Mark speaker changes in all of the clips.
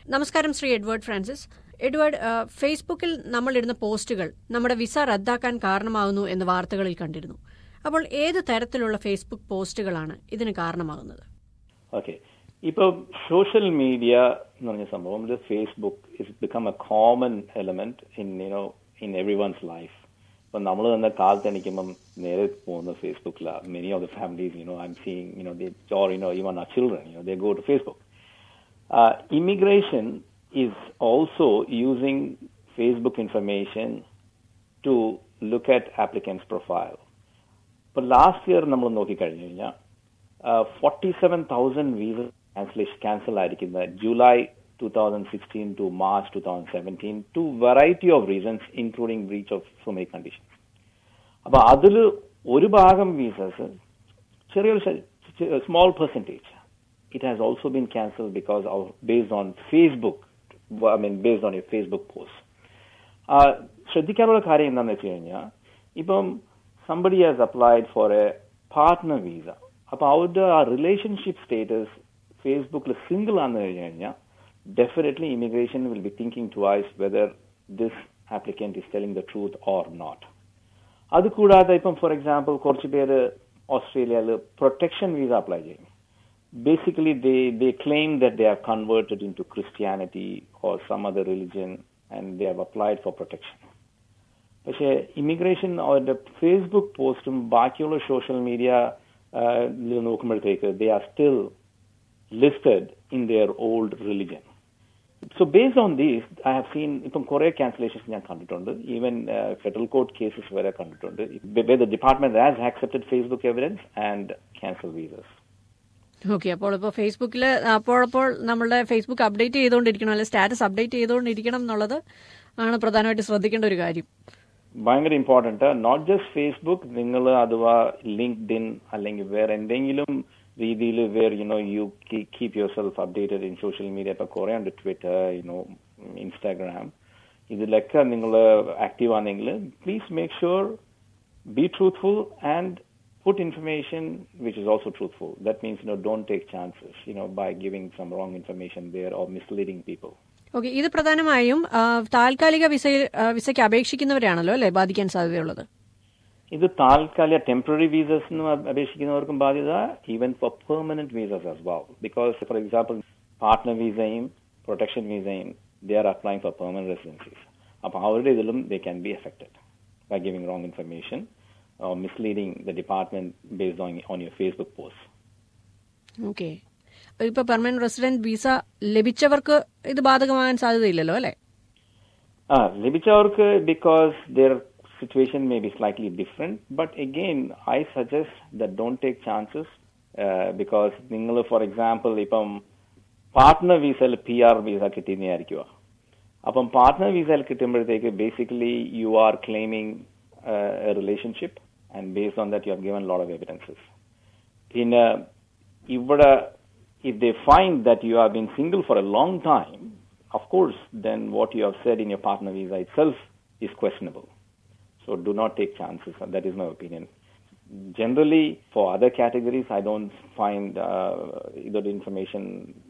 Speaker 1: നമസ്കാരം Shri Edward Francis. Edward, ഫേസ്ബുക്കിൽ നമ്മളിടുന്ന പോസ്റ്റുകൾ നമ്മുടെ വിസ റദ്ദാക്കാൻ കാരണമാകുന്നു എന്ന് വാർത്തകളിൽ കണ്ടിരുന്നു. അപ്പോൾ ഏത് തരത്തിലുള്ള ഫേസ്ബുക്ക് പോസ്റ്റുകളാണ് ഇതിന് കാരണമാകുന്നത്?
Speaker 2: ഓക്കെ, ഇപ്പോൾ സോഷ്യൽ മീഡിയ എന്ന് പറഞ്ഞ സംഭവം, Facebook is become a common element in everyone's life. ഇപ്പം നമ്മൾ തന്നെ കാലത്ത് എണീക്കുമ്പം നേരെ പോകുന്ന ഫേസ്ബുക്കിലാണ്. Many of the families I am seeing even our children they go to Facebook. Immigration is also using Facebook information to look at applicants' profile. But last year നമ്മൾ നോക്കിക്കഴിഞ്ഞു കഴിഞ്ഞാൽ 47,000 visas cancel ആയിരിക്കുന്ന July 2016 to March 2017 to variety of reasons including breach of so many conditions. അപ്പോൾ അതിൽ ഒരു ഭാഗം visas ചെറിയൊരു small percentage it has also been cancelled because of based on Facebook, based on your Facebook post. ശ്രദ്ധിക്കാനുള്ള കാര്യം എന്താണെന്ന് വെച്ച് കഴിഞ്ഞാൽ, ഇപ്പം somebody has applied for a partner visa. അപ്പോൾ അവരുടെ ആ റിലേഷൻഷിപ്പ് സ്റ്റേറ്റസ് ഫേസ്ബുക്കിൽ സിംഗിൾ ആണെന്ന് കഴിഞ്ഞു കഴിഞ്ഞാൽ definitely immigration will be thinking twice whether this applicant is telling the truth or not. അത് കൂടാതെ ഇപ്പം ഫോർ എക്സാമ്പിൾ കുറച്ച് പേര് ഓസ്ട്രേലിയയിൽ പ്രൊട്ടക്ഷൻ വീസ അപ്ലൈ ചെയ്യും. Basically, they claim that they have converted into Christianity or some other religion and they have applied for protection. പക്ഷേ immigration അവരുടെ Facebook പോസ്റ്റും ബാക്കിയുള്ള സോഷ്യൽ മീഡിയ നോക്കുമ്പോഴത്തേക്ക് they are still listed in their old religion. So based on this, I have seen ഇപ്പം കുറേ cancellations ഞാൻ കണ്ടിട്ടുണ്ട്. Even federal court cases വരെ കണ്ടിട്ടുണ്ട് where the department has accepted Facebook evidence and cancelled visas.
Speaker 1: Okay, അപ്പോൾ ഇപ്പോൾ ഫേസ്ബുക്കിൽ അപ്പോൾ നമ്മളുടെ ഫേസ്ബുക്ക് അപ്ഡേറ്റ് ചെയ്തുകൊണ്ടിരിക്കണം, അല്ലെങ്കിൽ സ്റ്റാറ്റസ് അപ്ഡേറ്റ് ചെയ്തുകൊണ്ടിരിക്കണം എന്നുള്ളത് ആണ് പ്രധാനമായിട്ട് ശ്രദ്ധിക്കേണ്ട ഒരു കാര്യം.
Speaker 2: ഭയങ്കര ഇമ്പോർട്ടന്റ്. നോട്ട് ജസ്റ്റ് ഫേസ്ബുക്ക്, നിങ്ങൾ അഥവാ ലിങ്ക്ഡിൻ അല്ലെങ്കിൽ വേറെ എന്തെങ്കിലും രീതിയിൽ where you keep yourself updated in social media. ഇപ്പൊ കുറെ ഉണ്ട്, ട്വിറ്റർ, ഇൻസ്റ്റാഗ്രാം, ഇതിലൊക്കെ നിങ്ങൾ ആക്റ്റീവ് ആണെങ്കിൽ please make sure be truthful and put information which is also truthful. That means don't take chances by giving some wrong information there or misleading people.
Speaker 1: Okay, ഇത് പ്രധാനമായും താൽക്കാലിക വിസയ്ക്ക് അപേക്ഷിക്കുന്നവരാണല്ലോ അല്ലേ ബാധിക്കാൻ സാധ്യതയുള്ളത്?
Speaker 2: ഇത് താൽക്കാലിക ടെമ്പററി വിസസിന് അപേക്ഷിക്കുന്നവർക്കും ബാധ്യത, even for permanent visas as well. Because for example, partner visയും protection visയും they are applying for permanent residencies. അപ്പോൾ അവരുടെ ഇതിലും they can be affected by giving wrong information or misleading the department based on your Facebook post.
Speaker 1: Okay. ഇപ്പോൾ permanent resident visa ലഭിച്ചവർക്ക് ഇത് ബാധകമാകാൻ സാധ്യതയില്ലല്ലോ അല്ലേ?
Speaker 2: ലഭിച്ചവർക്ക് because their situation may be slightly different, but again I suggest that don't take chances because നിങ്ങൾ for example ഇപ്പം partner വിസയിൽ PR വിസ കിട്ടിയെന്നായിരിക്കുക. അപ്പം പാർട്ട്ണർ വിസയിൽ കിട്ടുമ്പോഴത്തേക്ക് basically you are claiming a relationship and based on that you have given a lot of evidences. If they find that you have been single for a long time, of course then what you have said in your partner visa itself is questionable. So do not take chances. That is my opinion. Generally for other categories I don't find either information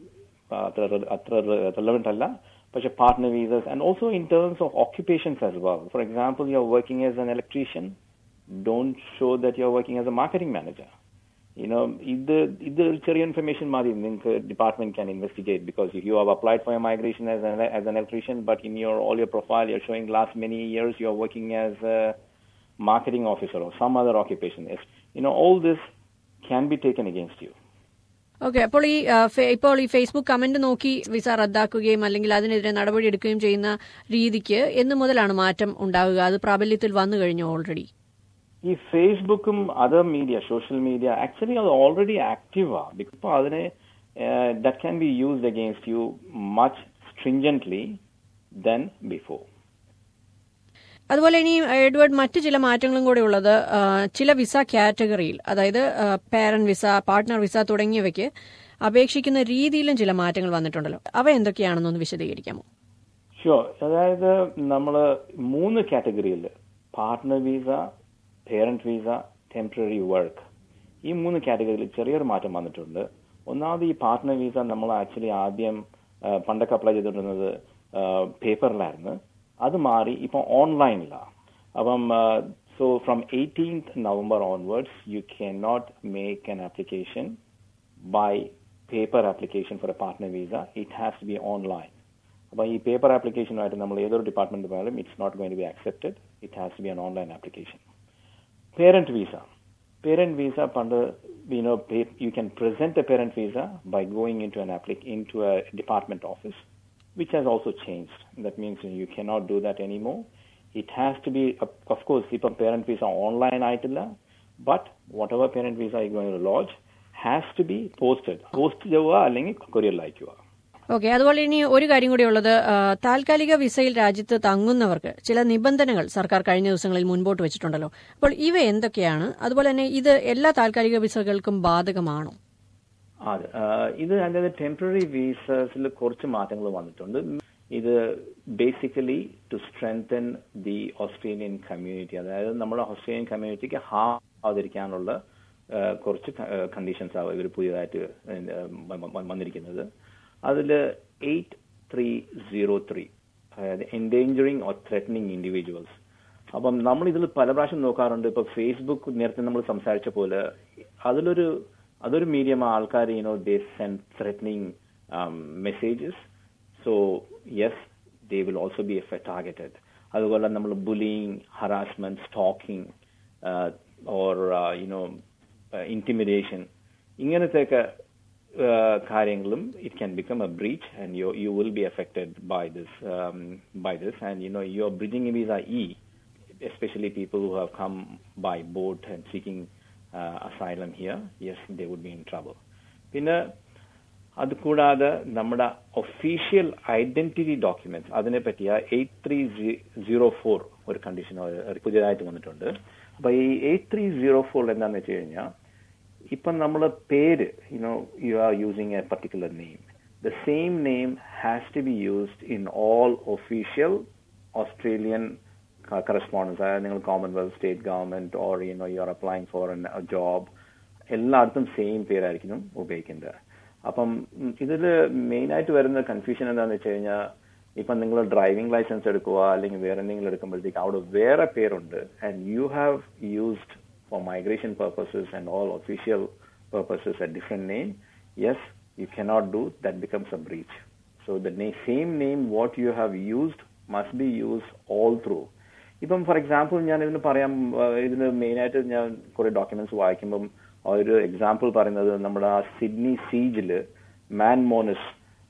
Speaker 2: relevant alla, but your partner visas and also in terms of occupations as well. For example, you are working as an electrician, don't show that you are working as a marketing manager. Either ചെറിയ information madi നിങ്ങൾക്ക് department can investigate, because if you have applied for a migration as an electrician but in all your profile you're showing last many years you are working as a marketing officer or some other occupation, all this can be taken against you.
Speaker 1: Okay, അപ്പോൾ ഈ Facebook comment നോക്കി visa റദ്ദാക്കുകയും അല്ലെങ്കിൽ അതിനെതിരെ നടപടി എടുക്കുകയും ചെയ്യുന്ന രീതിക്ക് എന്ന് മുതലാണ് മാറ്റം ഉണ്ടാകുക? അത് പ്രാബല്യത്തിൽ വന്നു കഴിഞ്ഞു ഓൾറെഡി?
Speaker 2: ഈ ഫേസ്ബുക്കും other media social media actually അത് ഓൾറെഡി ആക്റ്റീവ് ആണ്. ഇപ്പോൾ അതിനെ that can be used against you much stringently than before.
Speaker 1: അതുപോലെ ഇനി എഡ്വേർഡ്, മറ്റു ചില മാറ്റങ്ങളും കൂടെ ഉള്ളത് ചില വിസ കാറ്റഗറിയിൽ, അതായത് പാരന്റ് വിസ, പാർട്ട്ണർ വിസ തുടങ്ങിയവയ്ക്ക് അപേക്ഷിക്കുന്ന രീതിയിലും ചില മാറ്റങ്ങൾ വന്നിട്ടുണ്ടല്ലോ. അവ എന്തൊക്കെയാണെന്നൊന്ന് വിശദീകരിക്കാമോ?
Speaker 2: ഷുവർ. അതായത് നമ്മൾ 3 കാറ്റഗറിയിൽ partner visa, parent visa, temporary work, ഈ 3 കാറ്റഗറിയിൽ ചെറിയൊരു മാറ്റം വന്നിട്ടുണ്ട്. ഒന്നാമത് ഈ പാർട്ട്ണർ വിസ നമ്മൾ ആക്ച്വലി ആദ്യം പണ്ടൊക്കെ അപ്ലൈ ചെയ്തിട്ടുള്ളത് പേപ്പറിലായിരുന്നു. അത് മാറി ഇപ്പം ഓൺലൈനിലാണ്. അപ്പം so from 18th November onwards, you cannot make an application by paper application for a partner visa. It has to be online. അപ്പോൾ ഈ പേപ്പർ ആപ്ലിക്കേഷനുമായിട്ട് നമ്മൾ ഏതൊരു ഡിപ്പാർട്ട്മെന്റ് പോയാലും it's not going to be accepted. It has to be an online application. Parent visa പണ്ട് you can present a parent visa by going into a department office, which has also changed. That means you cannot do that anymore. It has to be, of course, if a parent visa online aitilla, but whatever parent visa you're going to lodge has to be posted ചെയ്യുക അല്ലെങ്കിൽ കൊറിയറിൽ അയക്കുക.
Speaker 1: Okay. അതുപോലെ ഇനി ഒരു കാര്യം കൂടി ഉള്ളത്, താൽക്കാലിക വിസയിൽ രാജ്യത്ത് തങ്ങുന്നവർക്ക് ചില നിബന്ധനകൾ സർക്കാർ കഴിഞ്ഞ ദിവസങ്ങളിൽ മുൻപോട്ട് വെച്ചിട്ടുണ്ടല്ലോ. അപ്പോൾ ഇവ എന്തൊക്കെയാണ്? അതുപോലെ തന്നെ ഇത് എല്ലാ താൽക്കാലിക വിസകൾക്കും ബാധകമാണോ?
Speaker 2: അതെ, ഇത് അതിന്റെ ടെമ്പററി വിസസിൽ കുറച്ച് മാറ്റങ്ങൾ വന്നിട്ടുണ്ട്. ഇത് basically to strengthen the Australian community, അതായത് നമ്മുടെ ഓസ്ട്രേലിയൻ കമ്മ്യൂണിറ്റിക്ക് ആവാതിരിക്കാനുള്ള കുറച്ച് കണ്ടീഷൻസ് ആവും ഇവർ പുതിയതായിട്ട് വന്നിരിക്കുന്നത്. അതിൽ 8303, അതായത് എൻഡേഞ്ചറിങ് ഓർ ത്രെറ്റനിങ് ഇൻഡിവിജ്വൽസ്. അപ്പം നമ്മൾ ഇതിൽ പല പ്രാവശ്യം നോക്കാറുണ്ട്. ഇപ്പൊ ഫേസ്ബുക്ക് നേരത്തെ നമ്മൾ സംസാരിച്ച പോലെ അതൊരു മീഡിയം ആൾക്കാർ they send threatening messages. So yes, they will also be targeted. അതുപോലെ നമ്മൾ bullying, harassment, stalking or intimidation, ഇങ്ങനത്തെയൊക്കെ കാര്യങ്ങളും it can become a breach and you will be affected by this and your bridging visa especially people who have come by boat and seeking asylum here, yes, they would be in trouble. പിന്നെ അത് കൂടാതെ നമ്മുടെ official identity documents, അതിനെ പറ്റിയ 8304 ഒരു condition പുതിയതായിട്ട് വന്നിട്ടുണ്ട്. അപ്പൊ ഈ 8304 എന്താന്ന് വെച്ച് കഴിഞ്ഞാൽ, ഇപ്പം നമ്മൾ പേര് you are using a particular name, the same name has to be used in all official Australian correspondence. അതായത് നിങ്ങൾ Commonwealth, state government or you are applying for a job, എല്ലായിടത്തും സെയിം പേരായിരിക്കും ഉപയോഗിക്കേണ്ടത്. അപ്പം ഇതിൽ മെയിനായിട്ട് വരുന്ന കൺഫ്യൂഷൻ എന്താണെന്ന് വെച്ച് കഴിഞ്ഞാൽ, ഇപ്പം നിങ്ങൾ ഡ്രൈവിംഗ് ലൈസൻസ് എടുക്കുക അല്ലെങ്കിൽ വേറെ എന്തെങ്കിലും എടുക്കുമ്പോഴത്തേക്ക് അവിടെ വേറെ പേരുണ്ട്, and you have used for migration purposes and all official purposes a different name, yes, you cannot do, that becomes a breach. So the same name what you have used must be used all through. ഇപ്പം for example ഞാൻ ഇതിന് പറയാം, ഇതിന് മെയിനായിട്ട് ഞാൻ കുറെ documents വായിക്കുമ്പം ഒരു എക്സാമ്പിൾ പറയുന്നത്, നമ്മുടെ സിഡ്നി സീജില് Man Monis,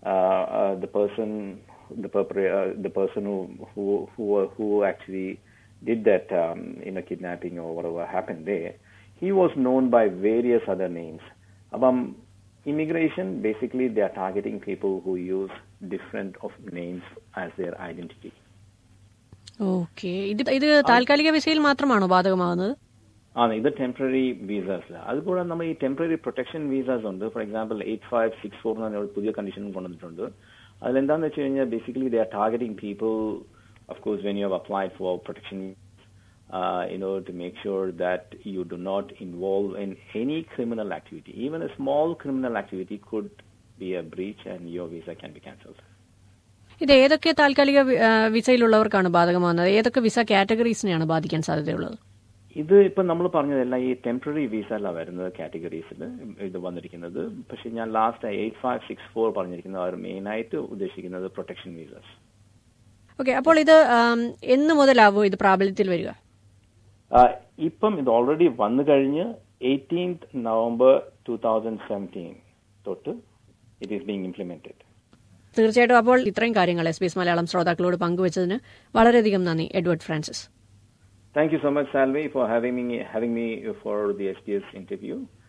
Speaker 2: the person who actually did that kidnapping or whatever happened there, he was known by various other names. Immigration, basically they are targeting people who use different of names as their identity.
Speaker 1: Okay. ഇത് താൽക്കാലിക വിസയിൽ മാത്രമാണോ ബാധകമാകുന്നത്?
Speaker 2: ഇത് temporary visas. അതുകൂടാതെ നമ്മൾ ഈ temporary protection visas ഉണ്ട്. For example 8564 എന്ന പുതിയ കണ്ടീഷൻ കൊണ്ടുവന്നിട്ടുണ്ട്. അതിലെന്താന്ന് വെച്ച് കഴിഞ്ഞാൽ, basically they are targeting people, of course, when you have applied for protection, to make sure that you do not involve in any criminal activity. Even a small criminal activity could be a breach and your visa can be cancelled.
Speaker 1: ഇത് ഏതൊക്കെ താൽക്കാലിക വിസയിലുള്ളവർക്കാണ് ബാധകമാകുന്നത്? ഏതൊക്കെ visa കാറ്റഗറീസിനെയാണ് ബാധിക്കാൻ സാധ്യതയുള്ളത്?
Speaker 2: ഇത് ഇപ്പം നമ്മൾ പറഞ്ഞതെല്ലാം ഈ ടെമ്പററി വിസയിലാണ് വരുന്നത് കാറ്റഗറീസിൽ ഇത് വന്നിരിക്കുന്നത്. പക്ഷെ ഞാൻ ലാസ്റ്റ് 8564 പറഞ്ഞിരിക്കുന്നത് അവർ മെയിനായിട്ട് ഉദ്ദേശിക്കുന്നത് പ്രൊട്ടക്ഷൻ വിസാസ്.
Speaker 1: ഓക്കെ. അപ്പോൾ ഇത് എന്ന് മുതലാവോ ഇത് പ്രാബല്യത്തിൽ വരിക?
Speaker 2: ഇപ്പം ഇത് ഓൾറെഡി വന്നു കഴിഞ്ഞ് 18th November 2017 തൊട്ട് ഇറ്റ് ഈസ് ബീങ് ഇംപ്ലിമെന്റഡ്.
Speaker 1: തീർച്ചയായിട്ടും. അപ്പോൾ ഇത്രയും കാര്യങ്ങൾ SBS മലയാളം ശ്രോതാക്കളോട് പങ്കുവച്ചതിന് വളരെയധികം നന്ദി, Edward Francis.
Speaker 2: Thank you so much, Salvi, for having me for the SBS interview.